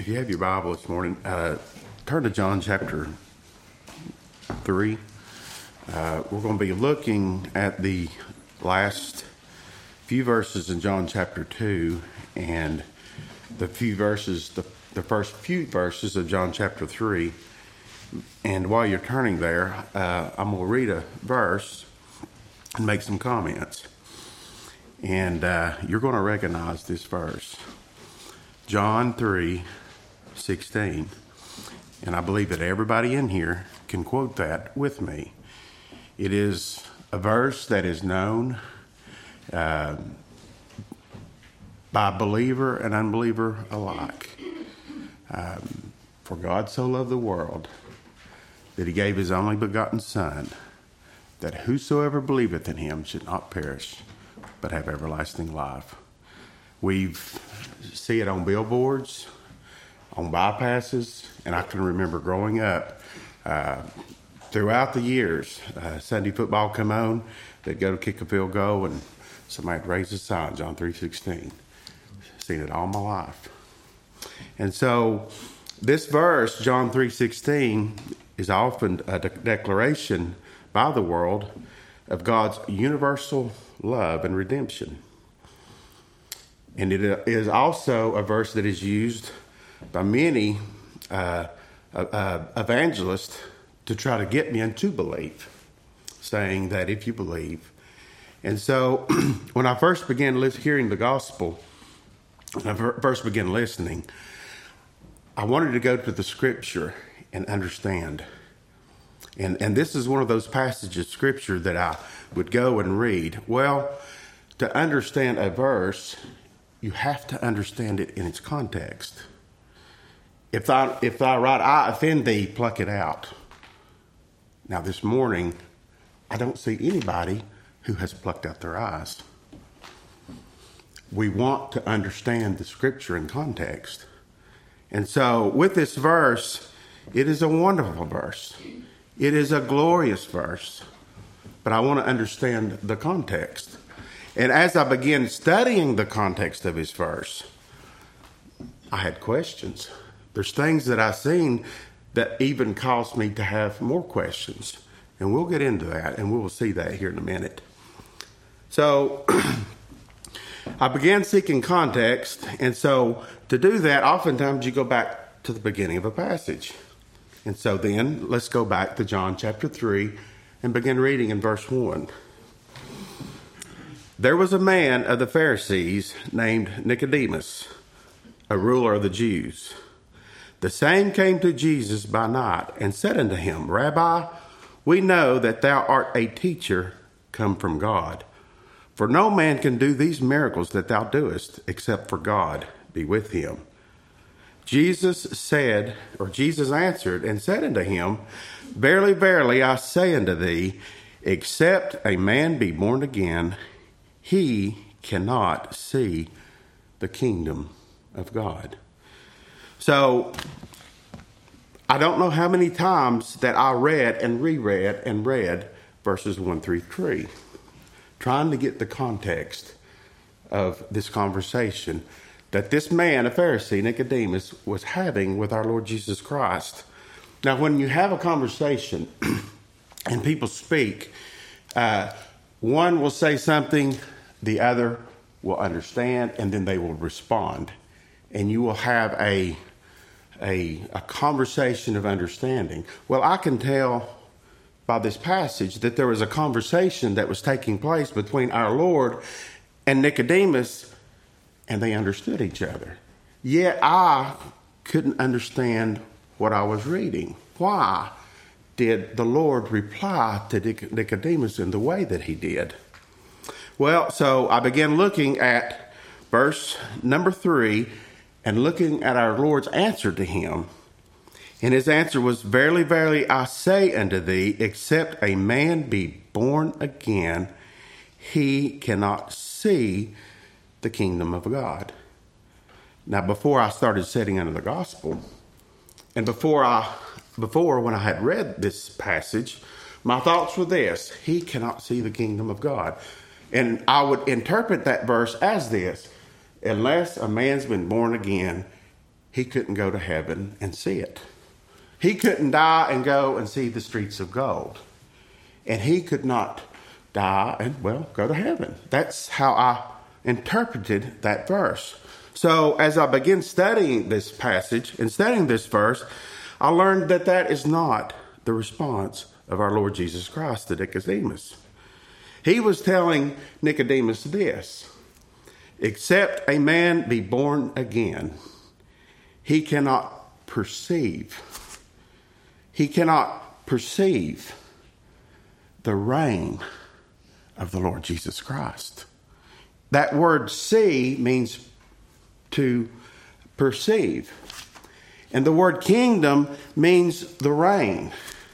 If you have your Bible this morning, turn to John chapter 3. We're going to be looking at the last few verses in John chapter 2 and the first few verses of John chapter 3. And while you're turning there, I'm going to read a verse and make some comments. And you're going to recognize this verse. John 3:16. And I believe that everybody in here can quote that with me. It is a verse that is known by believer and unbeliever alike. For God so loved the world that he gave his only begotten Son, that whosoever believeth in him should not perish, but have everlasting life. We see it on billboards, on bypasses, and I can remember growing up, throughout the years, Sunday football come on, they'd go to kick a field goal, and somebody'd raise a sign, John 3:16. Seen it all my life. And so this verse, John 3:16, is often a declaration by the world of God's universal love and redemption. And it is also a verse that is used by many evangelists to try to get men to believe, saying that if you believe. And so when I first began hearing the gospel, when I first began listening, I wanted to go to the scripture and understand. And this is one of those passages of scripture that I would go and read. Well, to understand a verse, you have to understand it in its context. If thou right eye offend thee, pluck it out. Now this morning, I don't see anybody who has plucked out their eyes. We want to understand the scripture in context. And so with this verse, it is a wonderful verse. It is a glorious verse. But I want to understand the context. And as I began studying the context of his verse, I had questions. There's things that I've seen that even caused me to have more questions. And we'll get into that, and we will see that here in a minute. So I began seeking context, and so to do that, oftentimes you go back to the beginning of a passage. And so then let's go back to John chapter 3 and begin reading in verse 1. There was a man of the Pharisees named Nicodemus, a ruler of the Jews. The same came to Jesus by night and said unto him, Rabbi, we know that thou art a teacher come from God. For no man can do these miracles that thou doest, except for God be with him. Jesus answered and said unto him, Verily, verily, I say unto thee, except a man be born again, he cannot see the kingdom of God. So, I don't know how many times that I read and reread and read verses 1 through 3, trying to get the context of this conversation that this man, a Pharisee, Nicodemus, was having with our Lord Jesus Christ. Now, when you have a conversation and people speak, one will say something, the other will understand, and then they will respond. And you will have a conversation of understanding. Well, I can tell by this passage that there was a conversation that was taking place between our Lord and Nicodemus, and they understood each other. Yet I couldn't understand what I was reading. Why did the Lord reply to Nicodemus in the way that he did? Well, so I began looking at verse number 3 and looking at our Lord's answer to him. And his answer was, Verily, verily, I say unto thee, except a man be born again, he cannot see the kingdom of God. Now, before I started studying under the gospel, and before when I had read this passage, my thoughts were this: he cannot see the kingdom of God. And I would interpret that verse as this: unless a man's been born again, he couldn't go to heaven and see it. He couldn't die and go and see the streets of gold. And he could not die and, go to heaven. That's how I interpreted that verse. So as I began studying this passage and studying this verse, I learned that that is not the response of our Lord Jesus Christ to Nicodemus. He was telling Nicodemus this: except a man be born again, he cannot perceive the reign of the Lord Jesus Christ. That word see means to perceive. And the word kingdom means the reign.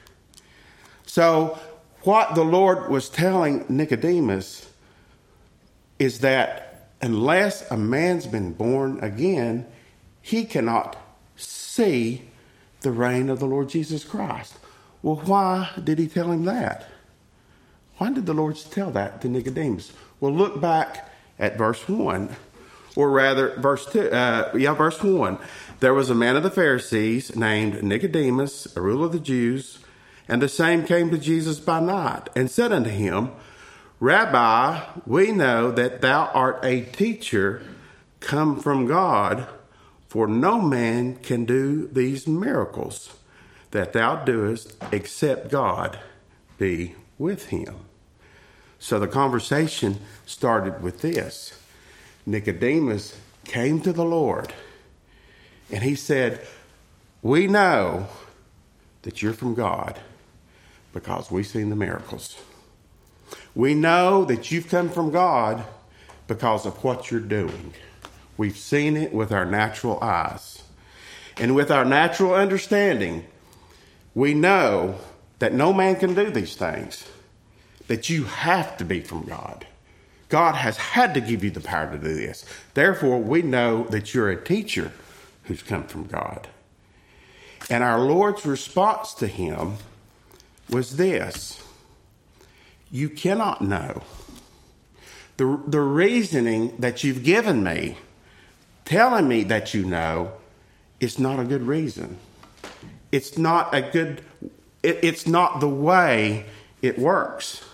So what the Lord was telling Nicodemus is that unless a man's been born again, he cannot see the reign of the Lord Jesus Christ. Well, why did he tell him that? Why did the Lord tell that to Nicodemus? Well, look back at verse 1, or rather verse 2. Verse 1. There was a man of the Pharisees named Nicodemus, a ruler of the Jews, and the same came to Jesus by night and said unto him, Rabbi, we know that thou art a teacher come from God, for no man can do these miracles that thou doest except God be with him. So the conversation started with this. Nicodemus came to the Lord and he said, we know that you're from God because we've seen the miracles. We know that you've come from God because of what you're doing. We've seen it with our natural eyes. And with our natural understanding, we know that no man can do these things, that you have to be from God. God has had to give you the power to do this. Therefore, we know that you're a teacher who's come from God. And our Lord's response to him was this: you cannot know. The reasoning that you've given me, telling me that you know, is not a good reason. It's not it's not the way it works.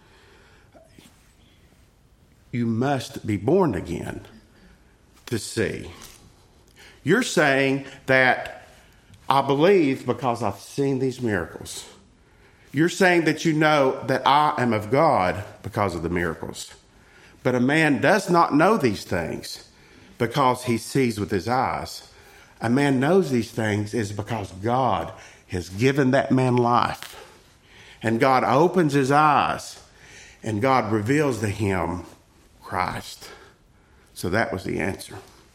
You must be born again to see. You're saying that I believe because I've seen these miracles. You're saying that you know that I am of God because of the miracles. But a man does not know these things because he sees with his eyes. A man knows these things is because God has given that man life. And God opens his eyes and God reveals to him Christ. So that was the answer.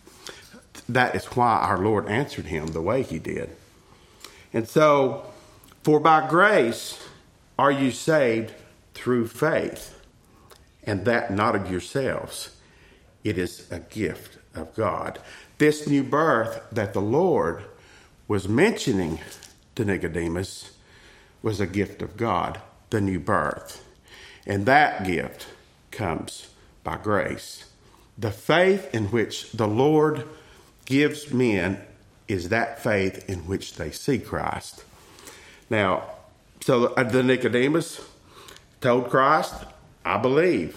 That is why our Lord answered him the way he did. And so, for by grace are you saved through faith, and that not of yourselves. It is a gift of God. This new birth that the Lord was mentioning to Nicodemus was a gift of God, the new birth. And that gift comes by grace. The faith in which the Lord gives men is that faith in which they see Christ. Now, so the Nicodemus told Christ, I believe.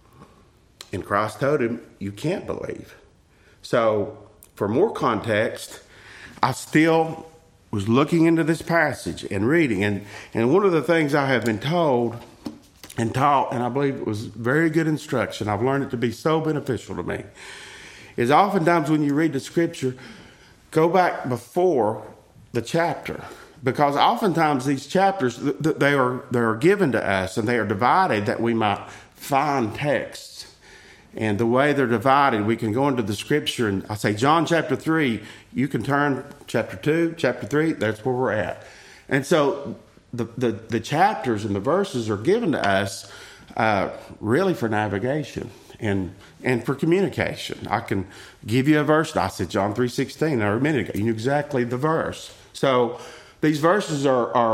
And Christ told him, you can't believe. So, for more context, I still was looking into this passage and reading. And one of the things I have been told and taught, and I believe it was very good instruction, I've learned it to be so beneficial to me, is oftentimes when you read the scripture, go back before the chapter. Because oftentimes these chapters, they are given to us and they are divided that we might find texts. And the way they're divided, we can go into the scripture and I say, John chapter 3, you can turn chapter 2, chapter 3, that's where we're at. And so the chapters and the verses are given to us really for navigation and for communication. I can give you a verse. I said John 3:16 a minute ago. You knew exactly the verse. So these verses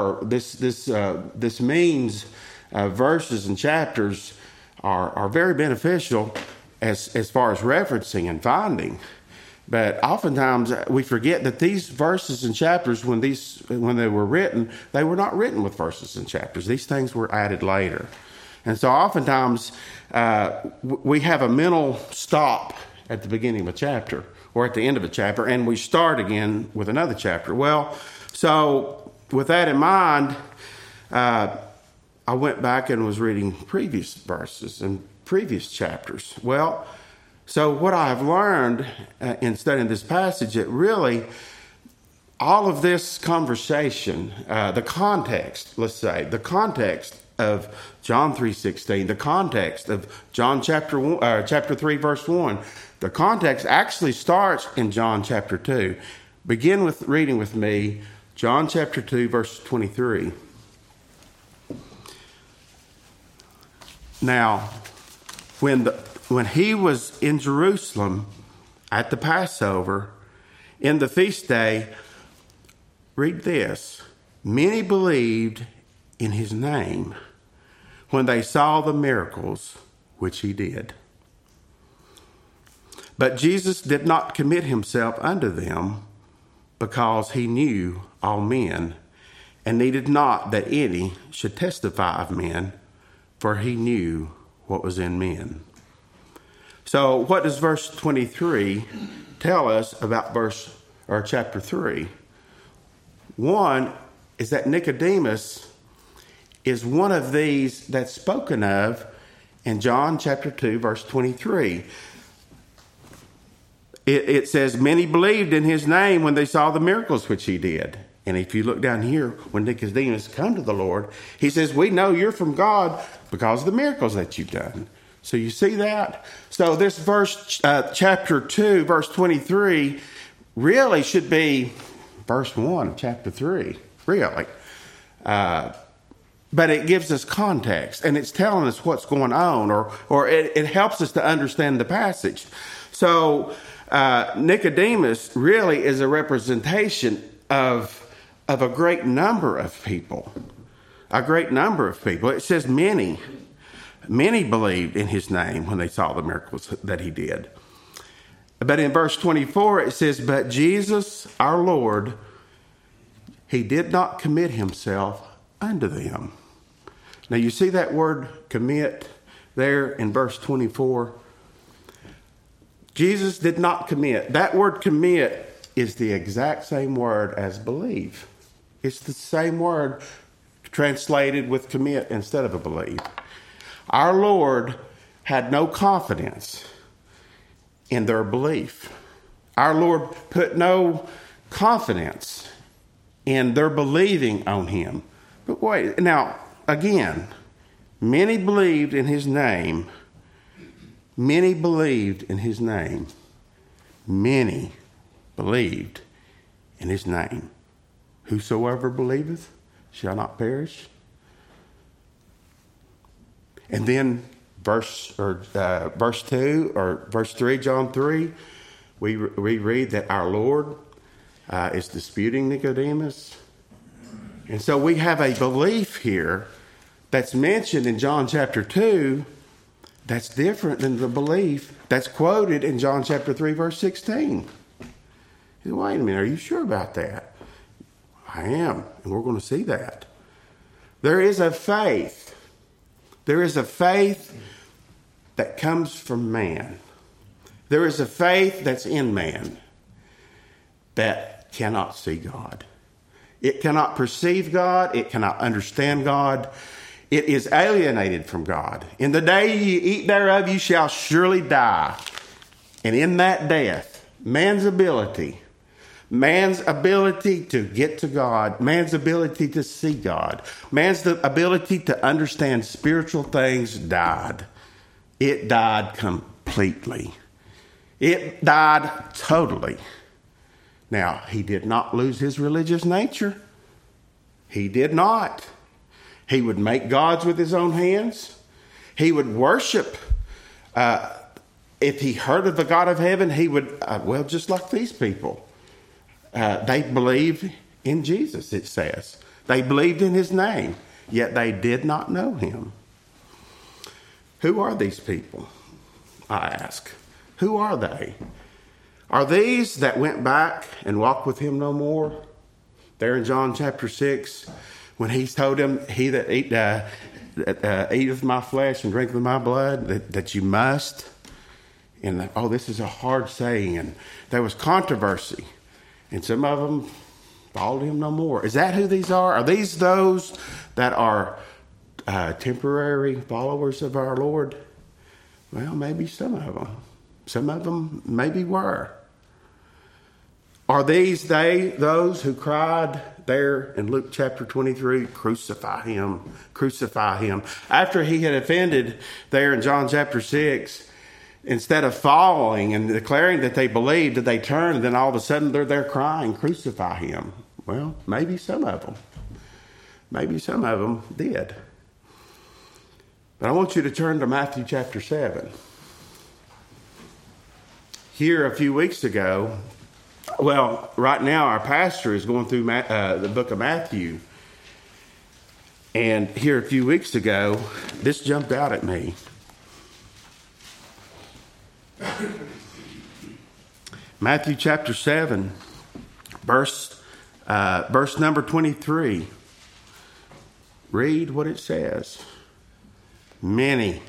this means verses and chapters are very beneficial as far as referencing and finding. But oftentimes we forget that these verses and chapters, when they were written, they were not written with verses and chapters. These things were added later. And so oftentimes we have a mental stop at the beginning of a chapter or at the end of a chapter, and we start again with another chapter. Well, so with that in mind, I went back and was reading previous verses and previous chapters. Well, so what I've learned in studying this passage, that really all of this conversation, the context, let's say, the context of John 3:16, the context of John chapter 3, verse 1, the context actually starts in John chapter 2. Begin with reading with me John chapter 2, verse 23. Now, when he was in Jerusalem at the Passover, in the feast day, read this, many believed in his name when they saw the miracles which he did. But Jesus did not commit himself unto them, because he knew all men, and needed not that any should testify of men, for he knew what was in men. So what does verse 23 tell us about chapter 3? One is that Nicodemus is one of these that's spoken of in John chapter 2, verse 23. It says, many believed in his name when they saw the miracles which he did. And if you look down here, when Nicodemus come to the Lord, he says, we know you're from God because of the miracles that you've done. So you see that? So this verse, chapter 2, verse 23, really should be verse 1 of chapter 3, really. But it gives us context, and it's telling us what's going on, or it helps us to understand the passage. So Nicodemus really is a representation of a great number of people. A great number of people. It says many believed in his name when they saw the miracles that he did. But in verse 24 it says, but Jesus, our Lord, he did not commit himself unto them. Now you see that word commit there in verse 24? Jesus did not commit. That word commit is the exact same word as believe. It's the same word translated with commit instead of a believe. Our Lord had no confidence in their belief. Our Lord put no confidence in their believing on him. But wait, now, again, many believed in his name. Many believed in his name. Many believed in his name. Whosoever believeth shall not perish. And then verse 2 or verse 3, John 3, we read that our Lord is disputing Nicodemus. And so we have a belief here that's mentioned in John chapter 2 that's different than the belief that's quoted in John chapter 3, verse 16. Wait a minute, are you sure about that? I am, and we're going to see that. There is a faith. There is a faith that comes from man. There is a faith that's in man that cannot see God. It cannot perceive God. It cannot understand God. It is alienated from God. In the day you eat thereof, you shall surely die. And in that death, man's ability to get to God, man's ability to see God, man's ability to understand spiritual things died. It died completely. It died totally. Now, he did not lose his religious nature. He did not. He would make gods with his own hands. He would worship. If he heard of the God of heaven, he would, just like these people. They believed in Jesus, it says. They believed in his name, yet they did not know him. Who are these people? I ask. Who are they? Are these that went back and walked with him no more? There in John chapter 6, when he told him, he that eateth my flesh and drinketh my blood, that you must. And this is a hard saying. And there was controversy. And some of them followed him no more. Is that who these are? Are these those that are temporary followers of our Lord? Well, maybe some of them. Some of them maybe were. Are these those who cried there in Luke chapter 23, crucify him, crucify him? After he had offended there in John chapter 6, instead of following and declaring that they believed, that they turned, and then all of a sudden they're there crying, crucify him. Well, maybe some of them. Maybe some of them did. But I want you to turn to Matthew chapter 7. Here a few weeks ago, right now our pastor is going through the book of Matthew. And here a few weeks ago, this jumped out at me. Matthew chapter 7, verse number 23. Read what it says. Many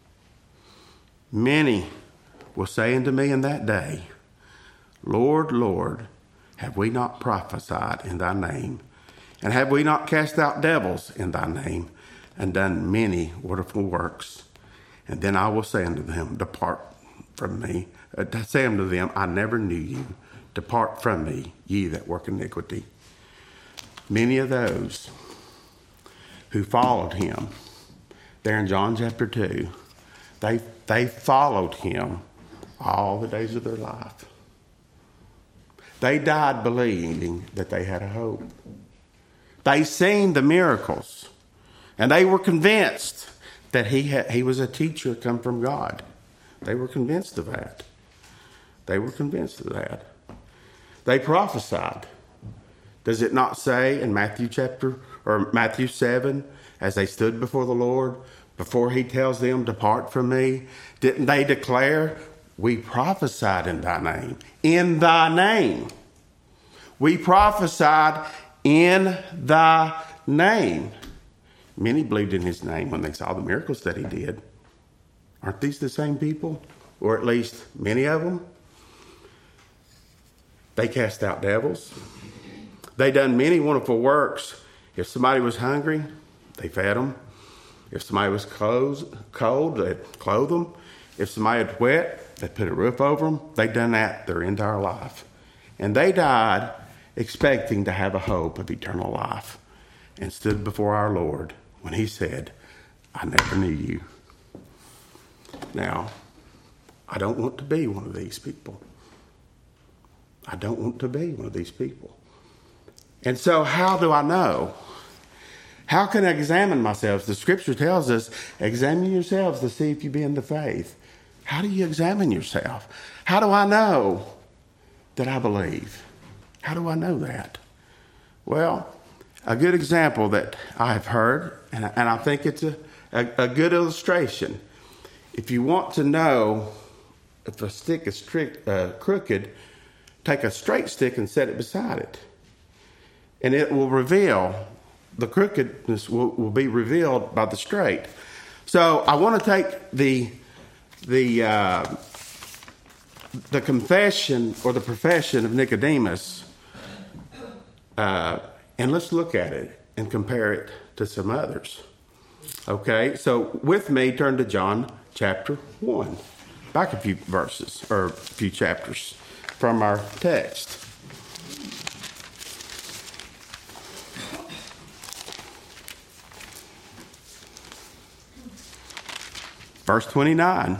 will say unto me in that day, Lord, Lord, have we not prophesied in thy name? And have we not cast out devils in thy name? And done many wonderful works? And then I will say unto them, depart from me. Say unto them, I never knew you. Depart from me, ye that work iniquity. Many of those who followed him, there in John chapter 2, they followed him all the days of their life. They died believing that they had a hope. They seen the miracles, and they were convinced that he was a teacher come from God. They were convinced of that. They prophesied. Does it not say in Matthew 7, as they stood before the Lord, before he tells them, depart from me, didn't they declare, we prophesied in thy name? In thy name. We prophesied in thy name. Many believed in his name when they saw the miracles that he did. Aren't these the same people? Or at least many of them? They cast out devils. They done many wonderful works. If somebody was hungry, they fed them. If somebody was cold, they'd clothe them. If somebody was wet, they'd put a roof over them. They'd done that their entire life. And they died expecting to have a hope of eternal life, and stood before our Lord when he said, I never knew you. Now, I don't want to be one of these people. I don't want to be one of these people. And so how do I know? How can I examine myself? The scripture tells us, examine yourselves to see if you be in the faith. How do you examine yourself? How do I know that I believe? How do I know that? Well, a good example that I've heard, and I think it's a good illustration. If you want to know if a stick is crooked, take a straight stick and set it beside it. And it will reveal, the crookedness will be revealed by the straight. So I want to take the confession or the profession of Nicodemus, and let's look at it and compare it to some others. Okay, so with me, turn to John chapter 1. Back a few verses, or a few chapters from our text. Verse 29.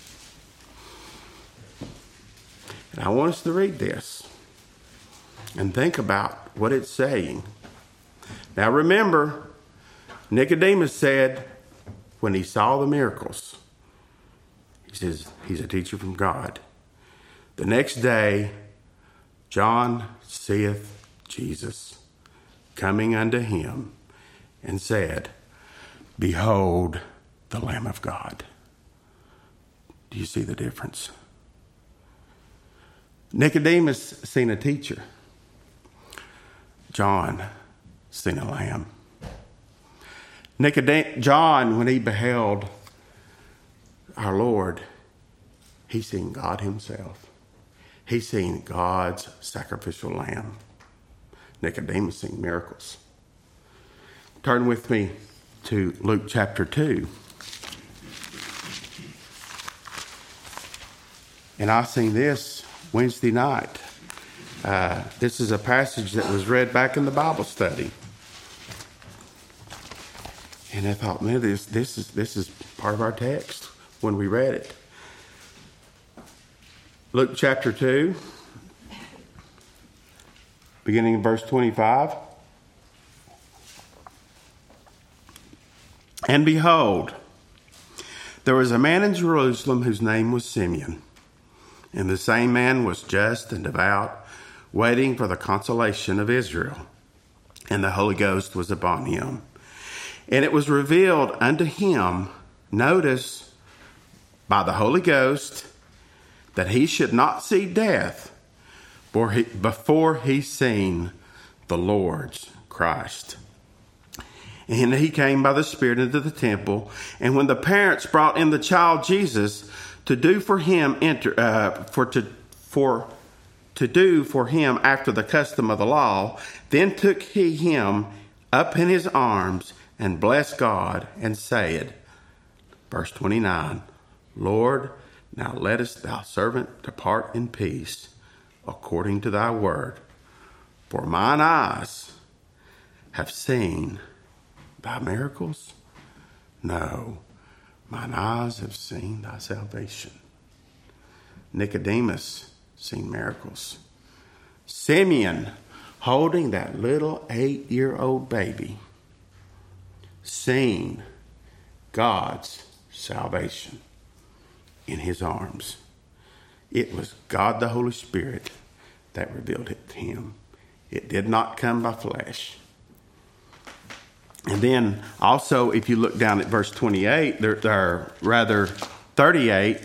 And I want us to read this and think about what it's saying. Now remember, Nicodemus said when he saw the miracles, he says he's a teacher from God. The next day, John seeth Jesus coming unto him and said, Behold the Lamb of God. Do you see the difference? Nicodemus seen a teacher. John seen a lamb. John, when he beheld our Lord, he seen God himself. He seen God's sacrificial lamb. Nicodemus seen miracles. Turn with me to Luke chapter 2. And I seen this Wednesday night. This is a passage that was read back in the Bible study. And I thought, man, this is part of our text when we read it. Luke chapter 2, beginning in verse 25. And behold, there was a man in Jerusalem whose name was Simeon. And the same man was just and devout, waiting for the consolation of Israel. And the Holy Ghost was upon him. And it was revealed unto him, notice, by the Holy Ghost, that he should not see death before he seen the Lord's Christ. And he came by the Spirit into the temple. And when the parents brought in the child Jesus to do for him to do for him after the custom of the law, then took he him up in his arms and blessed God and said, verse 29, Lord, now lettest thy servant depart in peace, according to thy word. For mine eyes have seen thy miracles. No, mine eyes have seen thy salvation. Nicodemus seen miracles. Simeon, holding that little 8-year-old baby, seen God's salvation in his arms. It was God the Holy Spirit that revealed it to him. It did not come by flesh. And then also, if you look down at verse 28, there rather 38,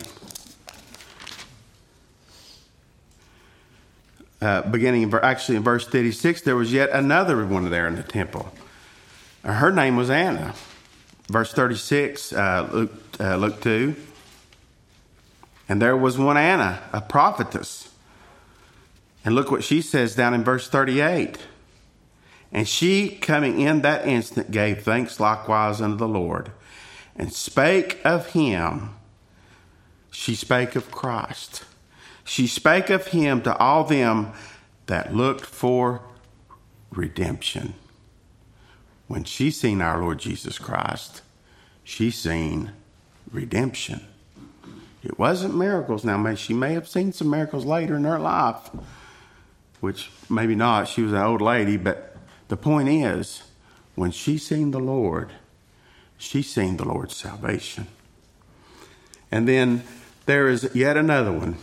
beginning in verse 36, there was yet another one there in the temple. Her name was Anna. Verse 36, Luke 2. And there was one Anna, a prophetess. And look what she says down in verse 38. And she, coming in that instant, gave thanks likewise unto the Lord, and spake of him. She spake of Christ. She spake of him to all them that looked for redemption. When she seen our Lord Jesus Christ, she seen redemption. It wasn't miracles. Now, she may have seen some miracles later in her life, which maybe not. She was an old lady, but the point is, when she seen the Lord, she seen the Lord's salvation. And then there is yet another one.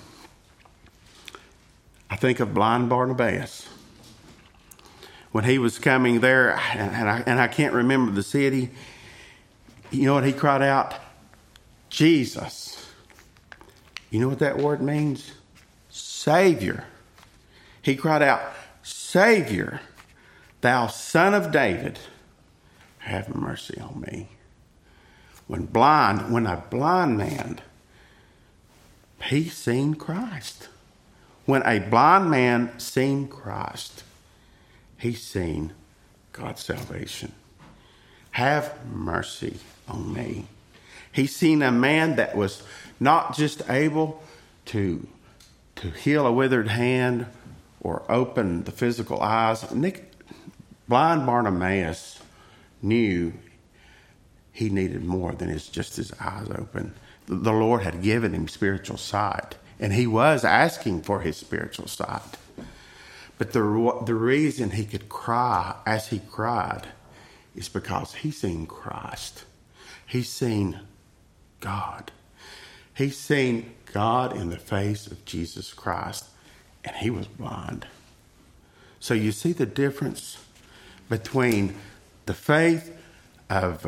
I think of blind Barnabas. When he was coming there, and I can't remember the city, you know what he cried out? Jesus. You know what that word means? Savior. He cried out, Savior, thou Son of David, have mercy on me. When a blind man, he seen Christ. When a blind man seen Christ, he seen God's salvation. Have mercy on me. He seen a man that was not just able to heal a withered hand or open the physical eyes. Blind Bartimaeus knew he needed more than just his eyes open. The Lord had given him spiritual sight, and he was asking for his spiritual sight. But the reason he could cry as he cried is because he seen Christ. He seen God. He seen God in the face of Jesus Christ, and he was blind. So you see the difference between the faith of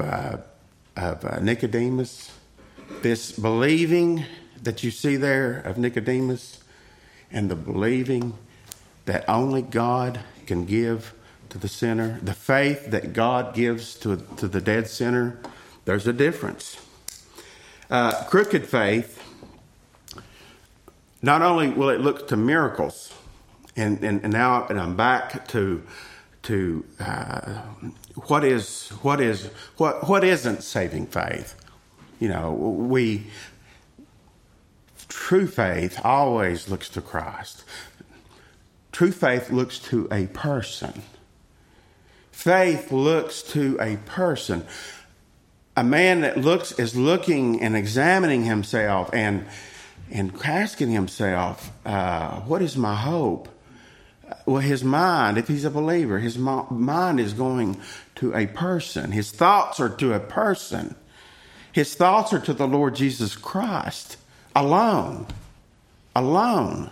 Nicodemus, this believing that you see there of Nicodemus, and the believing that only God can give to the sinner, the faith that God gives to the dead sinner, there's a difference. Crooked faith, not only will it look to miracles, and now I'm back to what isn't saving faith. True faith always looks to Christ. True faith looks to a person. Faith looks to a person. A man that is looking and examining himself and asking himself, what is my hope? Well, his mind, if he's a believer, his mind is going to a person. His thoughts are to a person. His thoughts are to the Lord Jesus Christ alone. Alone.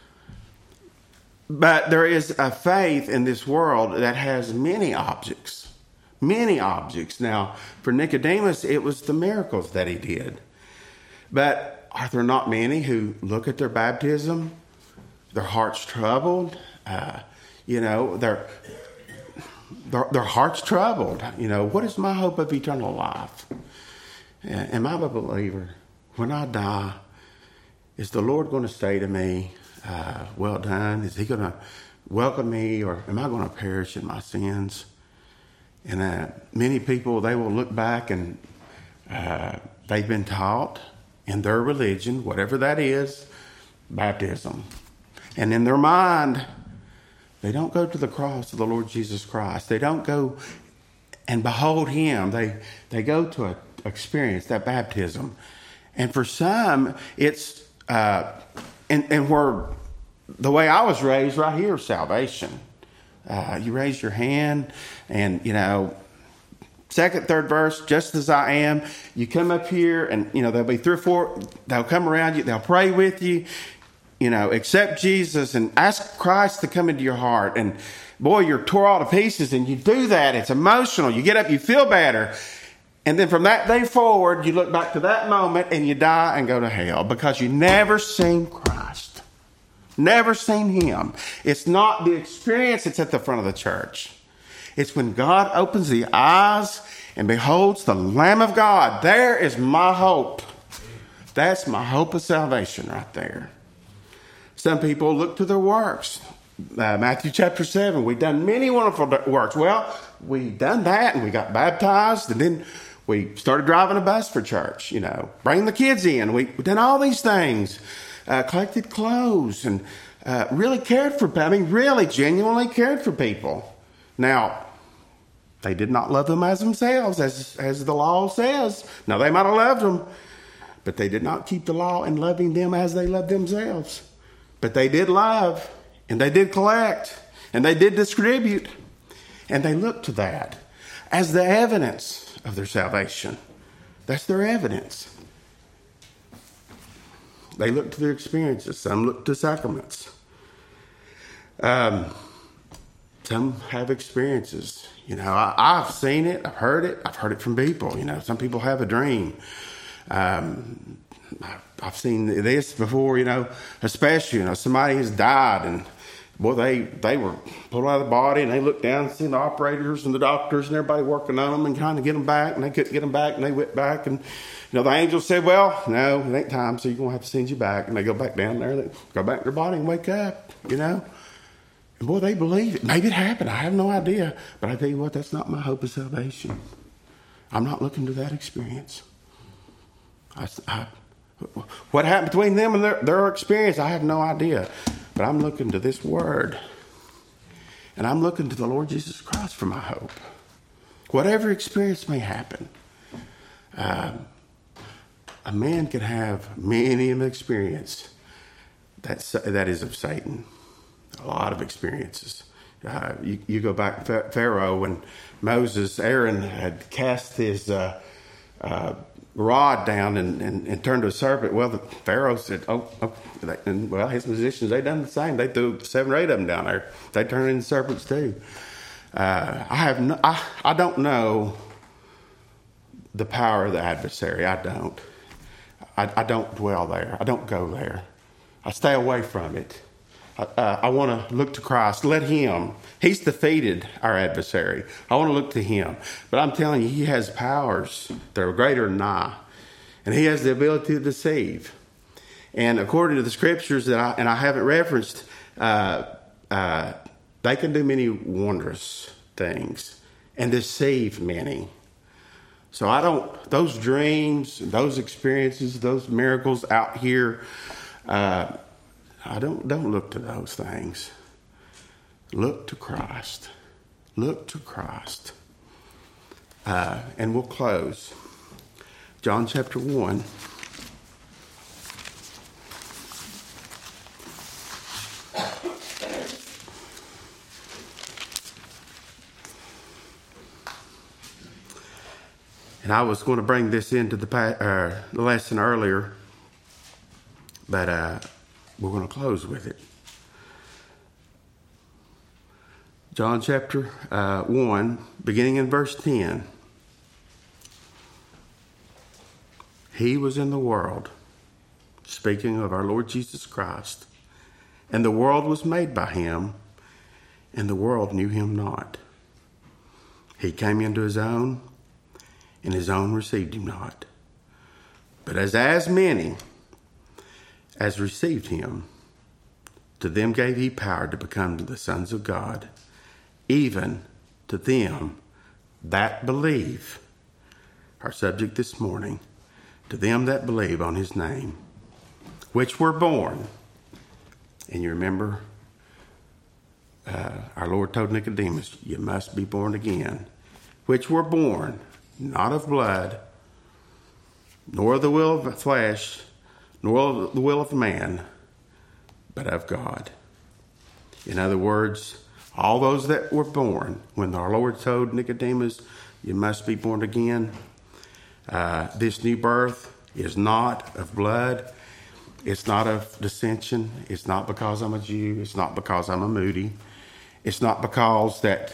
But there is a faith in this world that has many objects. Many objects. Now, for Nicodemus, it was the miracles that he did. But are there not many who look at their baptism, their hearts troubled? Their hearts troubled. What is my hope of eternal life? Am I a believer? When I die, is the Lord going to say to me, well done? Is he going to welcome me, or am I going to perish in my sins? And many people, they will look back and they've been taught in their religion, whatever that is, baptism. And in their mind, they don't go to the cross of the Lord Jesus Christ. They don't go and behold him. They go to an experience, that baptism. And for some, it's, and where the way I was raised right here, salvation. You raise your hand and, second, third verse, just as I am. You come up here and, there'll be 3 or 4, they'll come around you, they'll pray with you. Accept Jesus and ask Christ to come into your heart. And boy, you're tore all to pieces, and you do that. It's emotional. You get up, you feel better. And then from that day forward, you look back to that moment and you die and go to hell because you never seen Christ. Never seen him. It's not the experience that's at the front of the church. It's when God opens the eyes and beholds the Lamb of God. There is my hope. That's my hope of salvation right there. Some people look to their works. Matthew chapter 7, we've done many wonderful works. Well, we done that and we got baptized, and then we started driving a bus for church, bringing the kids in. We've done all these things, collected clothes, and really really genuinely cared for people. Now, they did not love them as themselves, as the law says. Now, they might have loved them, but they did not keep the law in loving them as they loved themselves. But they did love, and they did collect, and they did distribute. And they looked to that as the evidence of their salvation. That's their evidence. They looked to their experiences. Some looked to sacraments. Some have experiences. I've seen it. I've heard it. I've heard it from people. Some people have a dream. I've seen this before, especially, somebody has died and, boy, they were pulled out of the body and they looked down and seen the operators and the doctors and everybody working on them and trying to get them back, and they couldn't get them back, and they went back, and, the angel said, well, no, it ain't time, so you're going to have to send you back. And they go back down there, they go back to their body and wake up, And, boy, they believe it. Maybe it happened. I have no idea. But I tell you what, that's not my hope of salvation. I'm not looking to that experience. What happened between them and their experience, I have no idea. But I'm looking to this word. And I'm looking to the Lord Jesus Christ for my hope. Whatever experience may happen. A man can have many an experience that is of Satan. A lot of experiences. You go back to Pharaoh when Aaron had cast his rod down and turned to a serpent. Well, the Pharaoh said, his musicians, they done the same. They threw 7 or 8 of them down there. They turned into serpents too. I don't know the power of the adversary. I don't. I don't dwell there. I don't go there. I stay away from it. I want to look to Christ. Let him. He's defeated our adversary. I want to look to him. But I'm telling you, he has powers that are greater than I. And he has the ability to deceive. And according to the scriptures that I haven't referenced, they can do many wondrous things and deceive many. So those dreams, those experiences, those miracles out here, don't look to those things. Look to Christ. Look to Christ. And we'll close. John chapter 1. And I was going to bring this into the lesson earlier, but we're going to close with it. John chapter 1, beginning in verse 10. He was in the world, speaking of our Lord Jesus Christ, and the world was made by him, and the world knew him not. He came into his own, and his own received him not. But as many as received him, to them gave he power to become the sons of God, even to them that believe. Our subject this morning, to them that believe on his name, which were born. And you remember, our Lord told Nicodemus, you must be born again, which were born not of blood, nor of the will of the flesh, nor of the will of man, but of God. In other words, all those that were born, when our Lord told Nicodemus, you must be born again, this new birth is not of blood. It's not of dissension. It's not because I'm a Jew. It's not because I'm a Moody. It's not because that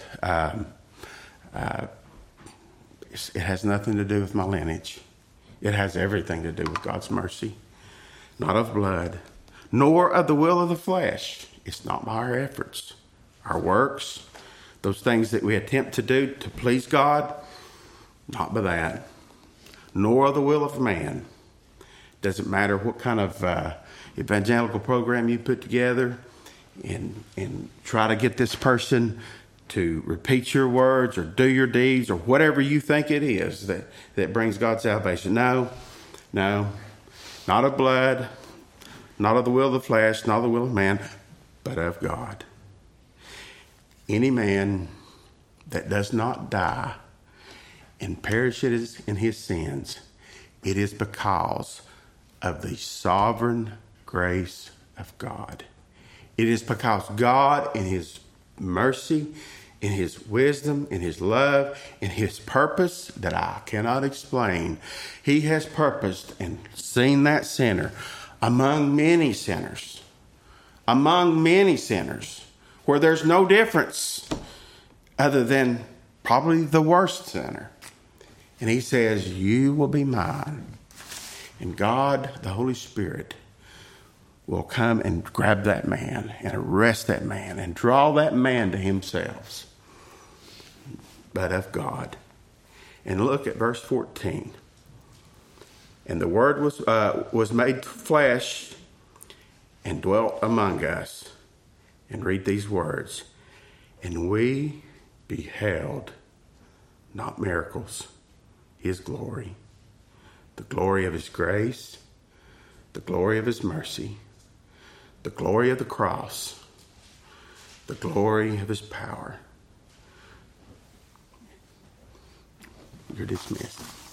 it has nothing to do with my lineage. It has everything to do with God's mercy. Not of blood, nor of the will of the flesh. It's not by our efforts, our works, those things that we attempt to do to please God. Not by that. Nor of the will of man. Doesn't matter what kind of evangelical program you put together and try to get this person to repeat your words or do your deeds or whatever you think it is that brings God's salvation. No, not of blood, not of the will of the flesh, not of the will of man, but of God. Any man that does not die and perishes in his sins, it is because of the sovereign grace of God. It is because God, in his mercy, in his wisdom, in his love, in his purpose that I cannot explain, he has purposed and seen that sinner among many sinners, where there's no difference other than probably the worst sinner. And he says, you will be mine. And God, the Holy Spirit, will come and grab that man and arrest that man and draw that man to himself, but of God. And look at verse 14. And the Word was made flesh and dwelt among us. And read these words. And we beheld, not miracles, his glory, the glory of his grace, the glory of his mercy, the glory of the cross, the glory of his power. You're dismissed.